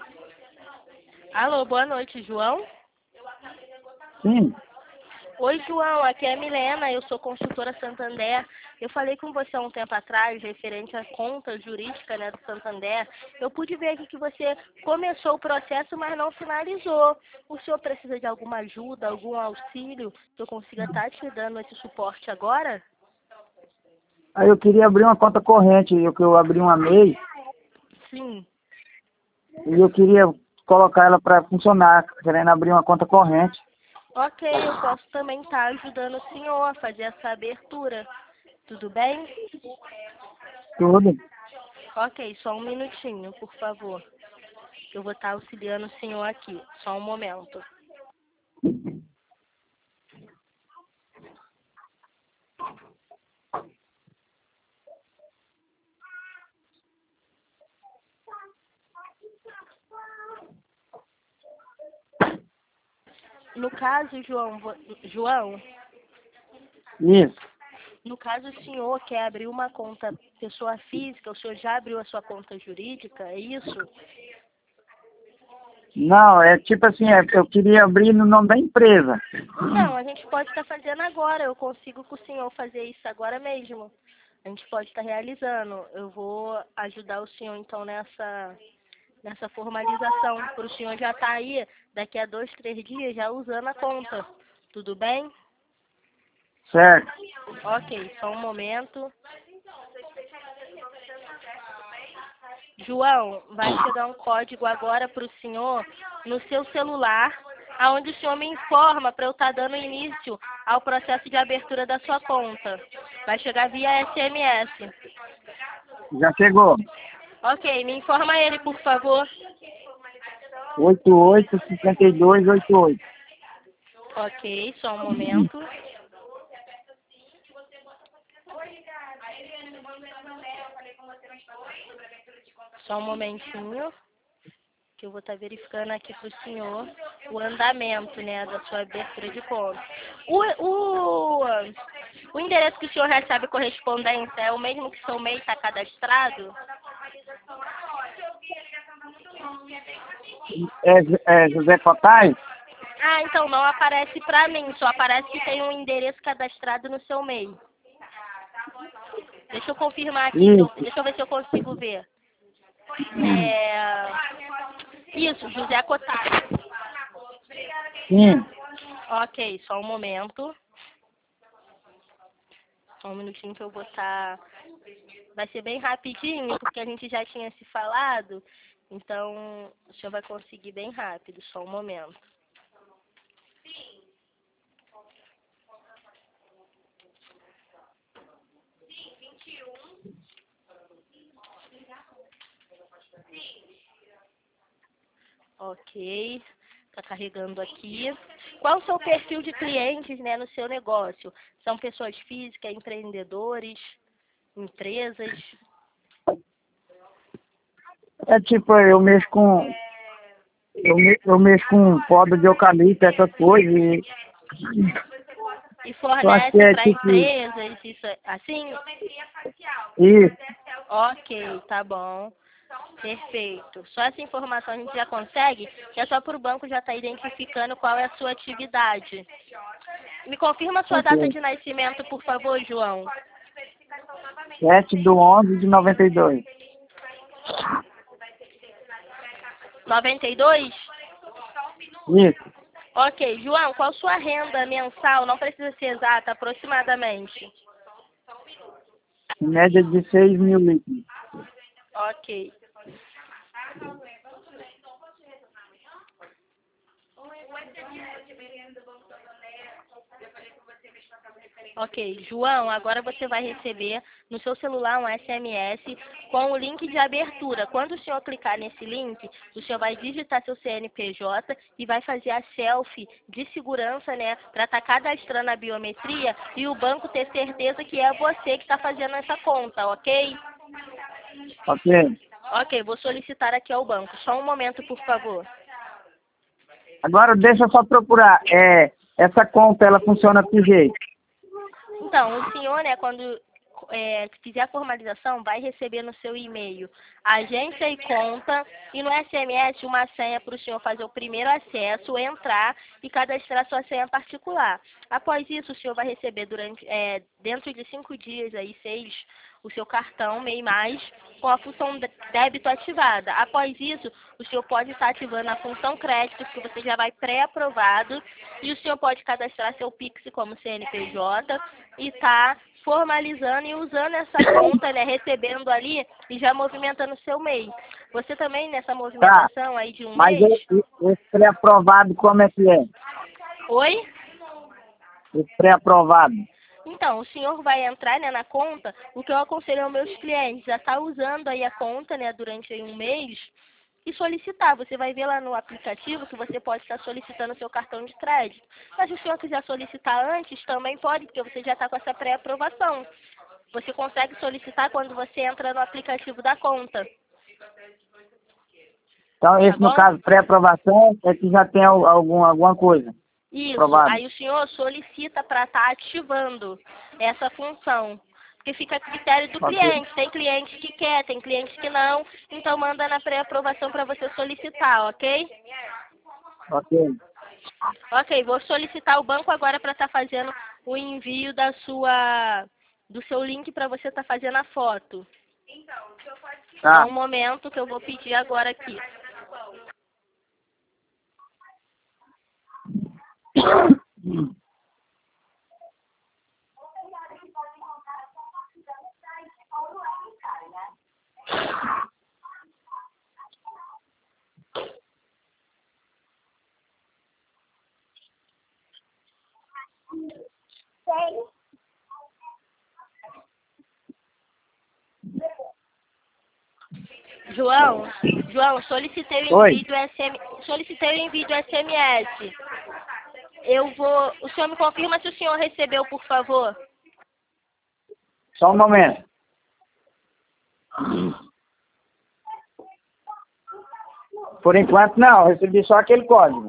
Alô, boa noite, João? Sim. Oi, João, aqui é a Milena, eu sou consultora Santander. Eu falei com você há um tempo atrás, referente à conta jurídica, né, do Santander. Eu pude ver aqui que você começou o processo, mas não finalizou. O senhor precisa de alguma ajuda, algum auxílio que eu consiga estar te dando esse suporte agora? Aí eu queria abrir uma conta corrente, que eu abri uma MEI, Sim. e eu queria colocar ela para funcionar, querendo abrir uma conta corrente. Ok, eu posso também estar ajudando o senhor a fazer essa abertura. Tudo bem? Tudo. Ok, só um minutinho, por favor. Eu vou estar auxiliando o senhor aqui. Só um momento. No caso, João, Isso. no caso o senhor quer abrir uma conta pessoa física, o senhor já abriu a sua conta jurídica, é isso? Não, é tipo assim, eu queria abrir no nome da empresa. Não, a gente pode estar fazendo agora. Eu consigo com o senhor fazer isso agora mesmo. A gente pode estar realizando. Eu vou ajudar o senhor então nessa formalização, para o senhor já estar aí daqui a 2, 3 dias já usando a conta. Tudo bem? Certo. Ok, só um momento. João, vai chegar um código agora para o senhor no seu celular, aonde o senhor me informa para eu estar dando início ao processo de abertura da sua conta. Vai chegar via SMS. Já chegou. Ok, me informa ele, por favor. 885288. Ok, só um momento. Só um momentinho, que eu vou estar verificando aqui para o senhor o andamento, né, da sua abertura de conta. O endereço que o senhor recebe correspondência é o mesmo que seu MEI está cadastrado? É José Cotai? Ah, então não aparece para mim, só aparece que tem um endereço cadastrado no seu MEI. Deixa eu confirmar aqui, Isso. deixa eu ver se eu consigo ver. Isso, José Cotai. Sim. Ok, só um momento. Só um minutinho que eu vou estar... Vai ser bem rapidinho, porque a gente já tinha se falado. Então, o senhor vai conseguir bem rápido. Só um momento. Ok, está carregando aqui. Qual o seu perfil de clientes, né, no seu negócio? São pessoas físicas, empreendedores, empresas? É tipo, eu mexo com. Eu mexo com poda de eucalipto, essas coisas. E Eu acho que fornece é para tipo. empresas, isso assim? Isso. Ok, tá bom. Perfeito. Só essa informação a gente já consegue, que é só para o banco já estar identificando qual é a sua atividade. Me confirma a sua data Ok. de nascimento, por favor, João. 7/11/92. 92? Isso. Ok, João, qual sua renda mensal? Não precisa ser exata, aproximadamente. Em média de 6.000 líquidos. Ok. Ok, João, agora você vai receber no seu celular um SMS com o link de abertura. Quando o senhor clicar nesse link, o senhor vai digitar seu CNPJ e vai fazer a selfie de segurança, né, para estar cadastrando a biometria e o banco ter certeza que é você que está fazendo essa conta, ok? Ok. Ok, vou solicitar aqui ao banco. Só um momento, por favor. Agora deixa eu só procurar. Essa conta, ela funciona de que jeito? Então, o senhor, né, quando fizer a formalização, vai receber no seu e-mail agência e conta e no SMS uma senha para o senhor fazer o primeiro acesso, entrar e cadastrar sua senha particular. Após isso, o senhor vai receber dentro de 5 dias, aí 6, o seu cartão MEI+, com a função débito ativada. Após isso, o senhor pode estar ativando a função crédito, que você já vai pré-aprovado, e o senhor pode cadastrar seu Pix como CNPJ e tá formalizando e usando essa conta, né, recebendo ali e já movimentando seu MEI. Você também nessa movimentação aí de um Mas mês... esse pré-aprovado como é que é? Oi? Esse pré-aprovado. Então, o senhor vai entrar, né, na conta, o que eu aconselho aos meus clientes a estar usando aí a conta, né, durante aí um mês e solicitar. Você vai ver lá no aplicativo que você pode estar solicitando o seu cartão de crédito. Mas se o senhor quiser solicitar antes, também pode, porque você já está com essa pré-aprovação. Você consegue solicitar quando você entra no aplicativo da conta. Então, esse, Tá no bom? caso, pré-aprovação, é que já tem alguma coisa. Isso, Aprovado. aí o senhor solicita para estar ativando essa função. Porque fica a critério do Ok. cliente. Tem cliente que quer, tem cliente que não. Então manda na pré-aprovação para você solicitar, ok? Ok. Ok, vou solicitar o banco agora para estar fazendo o envio do seu link para você estar fazendo a foto. Tá. Só um momento que eu vou pedir agora aqui. João, solicitei o Oi. envio do SMS. O senhor me confirma se o senhor recebeu, por favor? Só um momento. Por enquanto, não. Recebi só aquele código.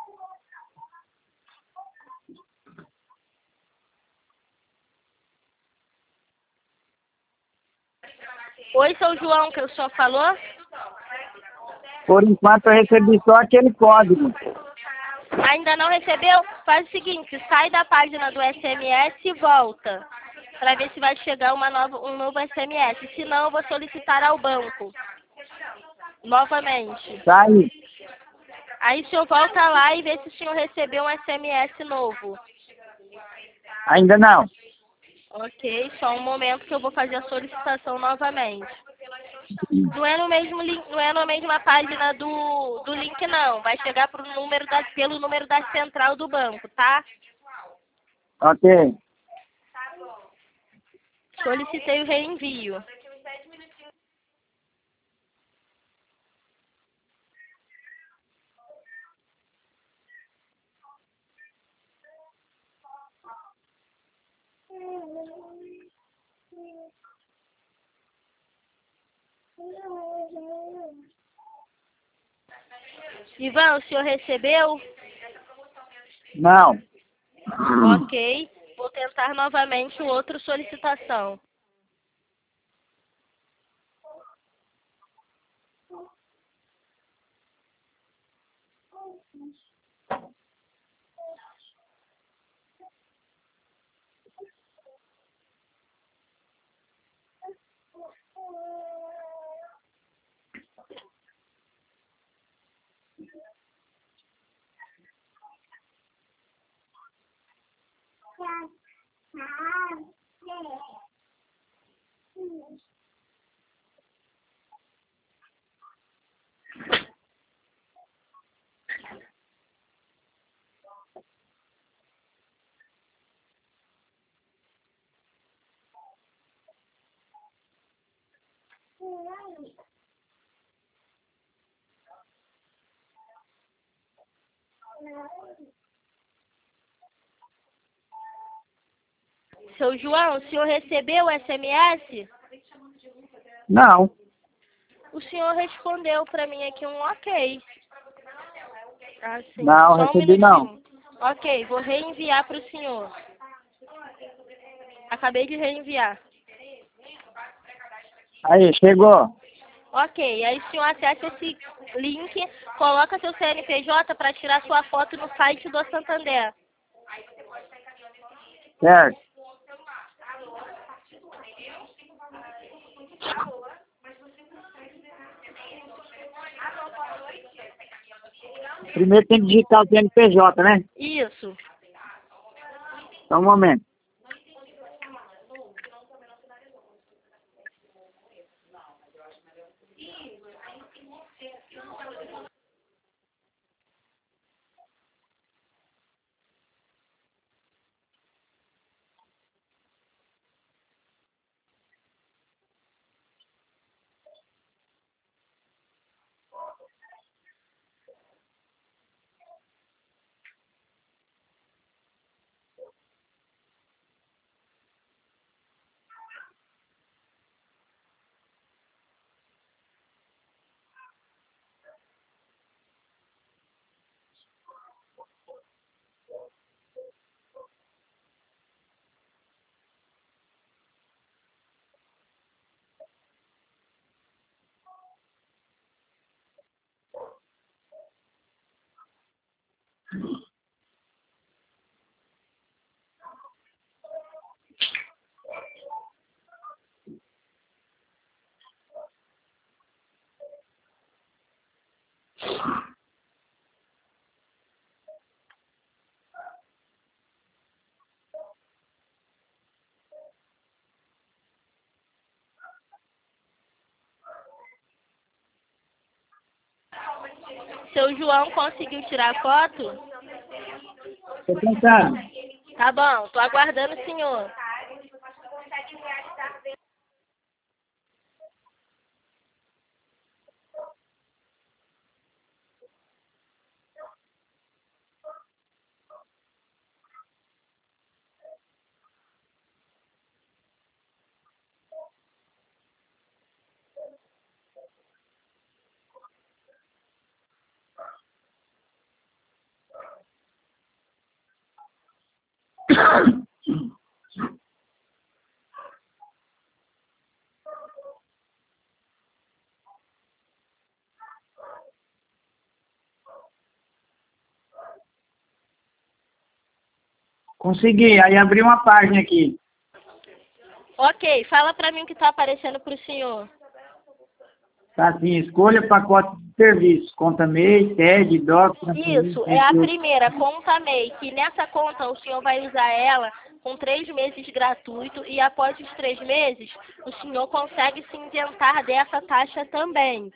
Oi, seu João, que o senhor falou? Por enquanto, eu recebi só aquele código. Ainda não recebeu? Faz o seguinte, sai da página do SMS e volta, para ver se vai chegar um novo SMS. Se não, eu vou solicitar ao banco, novamente. Tá aí. Aí o senhor volta lá e vê se o senhor recebeu um SMS novo. Ainda não. Ok, só um momento que eu vou fazer a solicitação novamente. Não é no mesmo link, não é na mesma página do link, não. Vai chegar pelo número da central do banco, tá? Ok. Solicitei o reenvio. Ivan, o senhor recebeu? Não. Ok. Vou tentar novamente outra solicitação. Seu João, o senhor recebeu o SMS? Não. O senhor respondeu para mim aqui um ok. Ah, sim. Não, Só um recebi não. minutinho. Ok, vou reenviar para o senhor. Acabei de reenviar. Aí, chegou. Ok, aí o senhor acessa esse link, coloca seu CNPJ para tirar sua foto no site do Santander. Certo. Primeiro tem que digitar o CNPJ, né? Isso. Só um momento. Seu João conseguiu tirar a foto? Tô tentando. Tá bom, tô aguardando o senhor. Consegui. Aí abri uma página aqui. Ok, fala pra mim o que tá aparecendo pro senhor. Tá assim, escolha pacote de serviço. Conta MEI, TED, DOC, Isso, é a primeira, conta MEI, que nessa conta o senhor vai usar ela com 3 meses gratuito e após os 3 meses o senhor consegue se isentar dessa taxa também.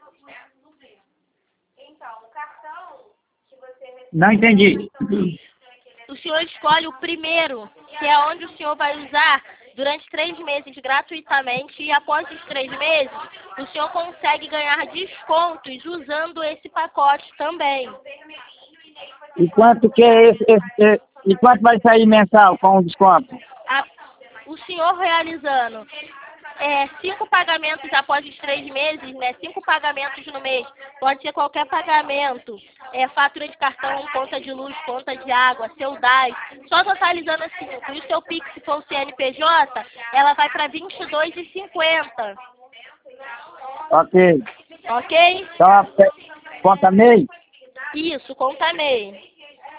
Não entendi. O senhor escolhe o primeiro, que é onde o senhor vai usar durante 3 meses gratuitamente e após os 3 meses o senhor consegue ganhar descontos usando esse pacote também. E quanto que é e quanto vai sair mensal com o desconto? O senhor realizando 5 pagamentos após os 3 meses, né? 5 pagamentos no mês, pode ser qualquer pagamento, fatura de cartão, conta de luz, conta de água, seu DAS, só totalizando assim, e o seu Pix, se for o CNPJ, ela vai para R$ 22,50. Ok. Ok? Então, conta MEI? Isso, conta MEI.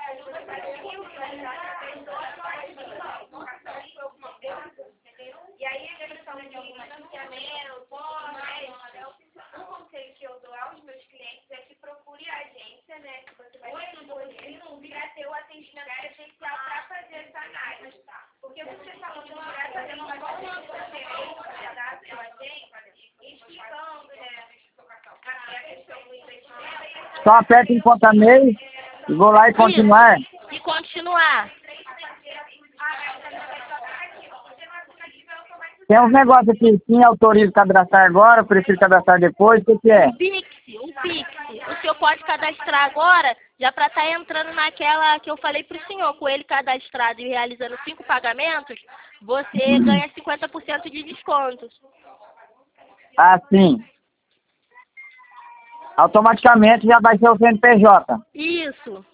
E aí, a questão de financiamento, um conselho que eu dou aos meus clientes é que procure a agência, né, que você vai para ter o atendimento presencial para fazer essa análise, tá? Porque você falou que não vai fazer uma consulta da sua agência, explicando, né, a questão do investimento. Só aperta em conta MEI e vou lá e continuar. Isso. E continuar. Tem uns negócios aqui, sim, autorizo cadastrar agora, prefiro cadastrar depois, o que é? O Pix. O senhor pode cadastrar agora, já para estar entrando naquela que eu falei para o senhor, com ele cadastrado e realizando 5 pagamentos, você ganha 50% de desconto. Ah, sim. Automaticamente já vai ser o CNPJ. Isso.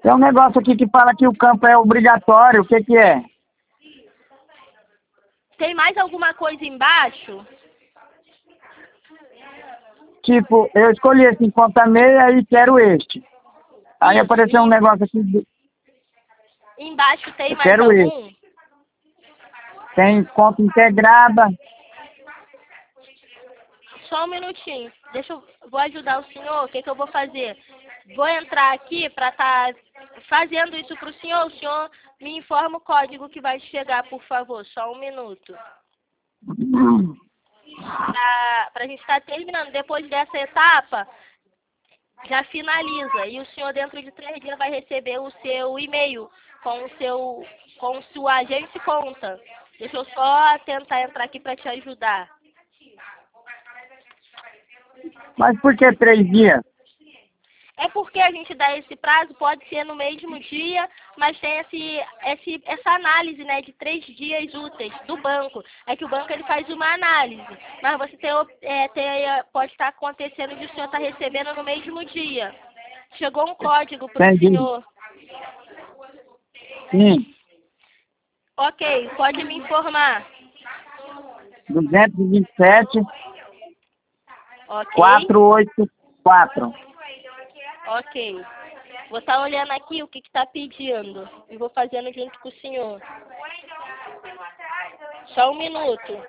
Tem um negócio aqui que fala que o campo é obrigatório. O que que é? Tem mais alguma coisa embaixo? Tipo, eu escolhi esse 50 e quero este. Aí apareceu um negócio aqui. Embaixo tem Eu mais quero algum? Tem conta integrada. Só um minutinho. Vou ajudar o senhor. O que que eu vou fazer? Vou entrar aqui para estar fazendo isso para o senhor. O senhor me informa o código que vai chegar, por favor. Só um minuto. Para a gente estar terminando. Depois dessa etapa, já finaliza. E o senhor, dentro de 3 dias, vai receber o seu e-mail com sua agente conta. Deixa eu só tentar entrar aqui para te ajudar. Mas por que 3 dias? É porque a gente dá esse prazo, pode ser no mesmo dia, mas tem essa análise, né, de 3 dias úteis do banco. É que o banco ele faz uma análise, mas você pode estar acontecendo de o senhor estar recebendo no mesmo dia. Chegou um código para o Entendi. senhor. Sim. Ok, pode me informar. 227, Ok, 484. ok. Vou estar olhando aqui o que está pedindo e vou fazendo junto com o senhor. Só um minuto.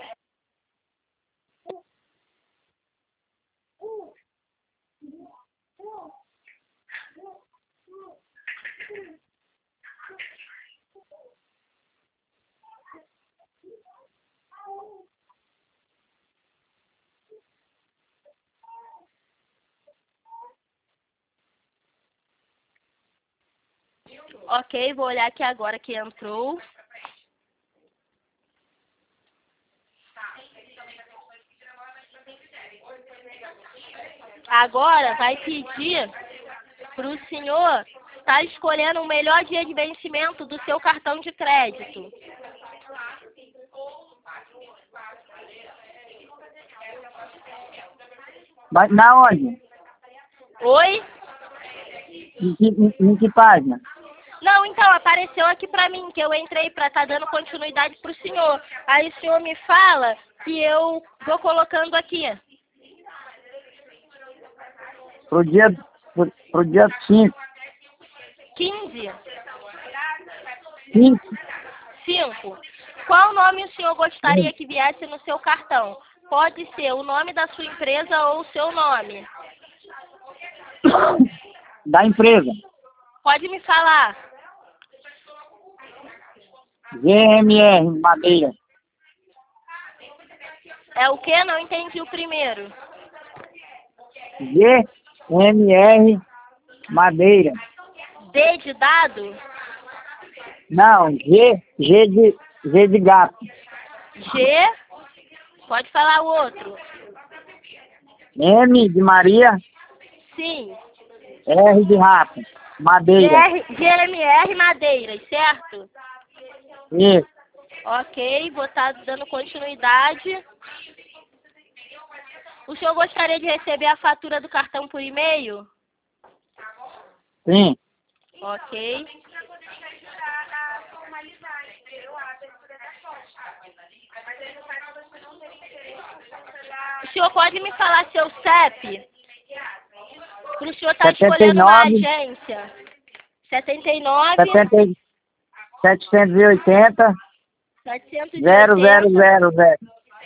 Ok, vou olhar aqui agora que entrou. Agora vai pedir para o senhor estar escolhendo o melhor dia de vencimento do seu cartão de crédito. Mas na onde? Oi? Em que página? Não, então, apareceu aqui pra mim, que eu entrei pra estar dando continuidade pro senhor. Aí o senhor me fala que eu vou colocando aqui. Pro dia 5. 15? 5. 5. Qual nome o senhor gostaria que viesse no seu cartão? Pode ser o nome da sua empresa ou o seu nome. Da empresa. Pode me falar. GMR Madeira. É o que? Não entendi o primeiro. GMR Madeira. D de dado? Não, G de gato. G? Pode falar o outro. M de Maria, Sim. R de rato. Madeira. GMR Madeiras, certo? Isso. Ok, vou estar dando continuidade. O senhor gostaria de receber a fatura do cartão por e-mail? Sim. Ok. O senhor pode me falar seu CEP? Para o senhor estar escolhendo uma agência. 79 780 0000.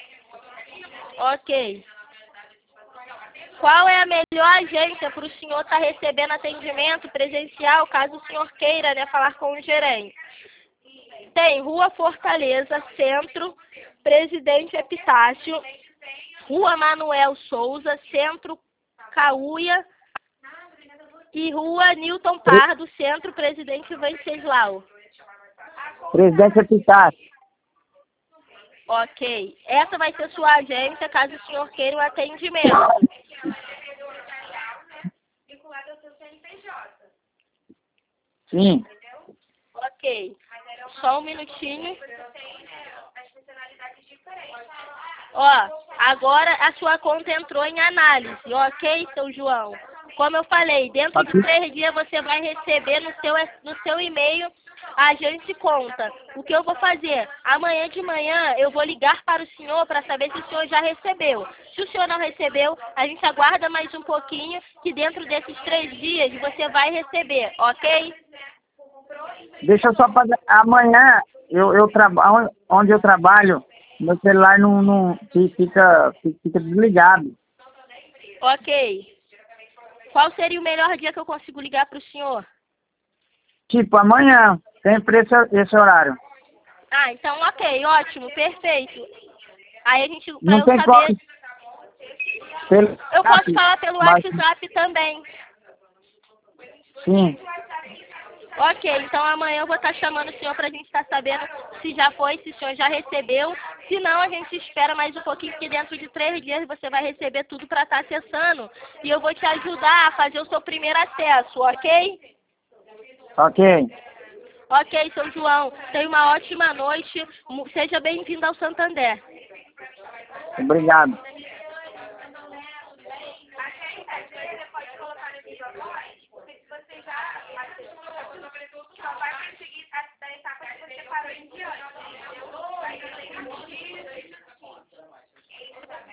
Ok. Qual é a melhor agência para o senhor estar recebendo atendimento presencial, caso o senhor queira, né, falar com o gerente? Tem Rua Fortaleza, Centro, Presidente Epitácio, Rua Manuel Souza, Centro Cauia e Rua Newton Pardo, Centro Presidente Venceslau. Presidente Epitácio. Ok. Essa vai ser sua agência, caso o senhor queira o atendimento. Sim. Ok. Só um minutinho. Ó, agora a sua conta entrou em análise, ok, seu João? Como eu falei, dentro de Aqui. 3 dias você vai receber no seu e-mail a agente conta. O que eu vou fazer? Amanhã de manhã eu vou ligar para o senhor para saber se o senhor já recebeu. Se o senhor não recebeu, a gente aguarda mais um pouquinho, que dentro desses 3 dias você vai receber, ok? Deixa eu só fazer. Amanhã eu trabalho onde eu trabalho, meu celular não fica desligado. Ok. Qual seria o melhor dia que eu consigo ligar para o senhor? Tipo, amanhã, sempre esse horário. Ah, então ok, ótimo, perfeito. Aí a gente, para Não eu tem como. saber, Pelo eu posso falar pelo mas, WhatsApp também. sim, Ok, então amanhã eu vou estar chamando o senhor para a gente estar sabendo se já foi, se o senhor já recebeu. Se não, a gente espera mais um pouquinho, porque dentro de 3 dias você vai receber tudo para estar acessando. E eu vou te ajudar a fazer o seu primeiro acesso, ok? ok. Ok, seu João. Tenha uma ótima noite. Seja bem-vindo ao Santander. Obrigado. Você pode colocar no vídeo agora, porque se você já acessou,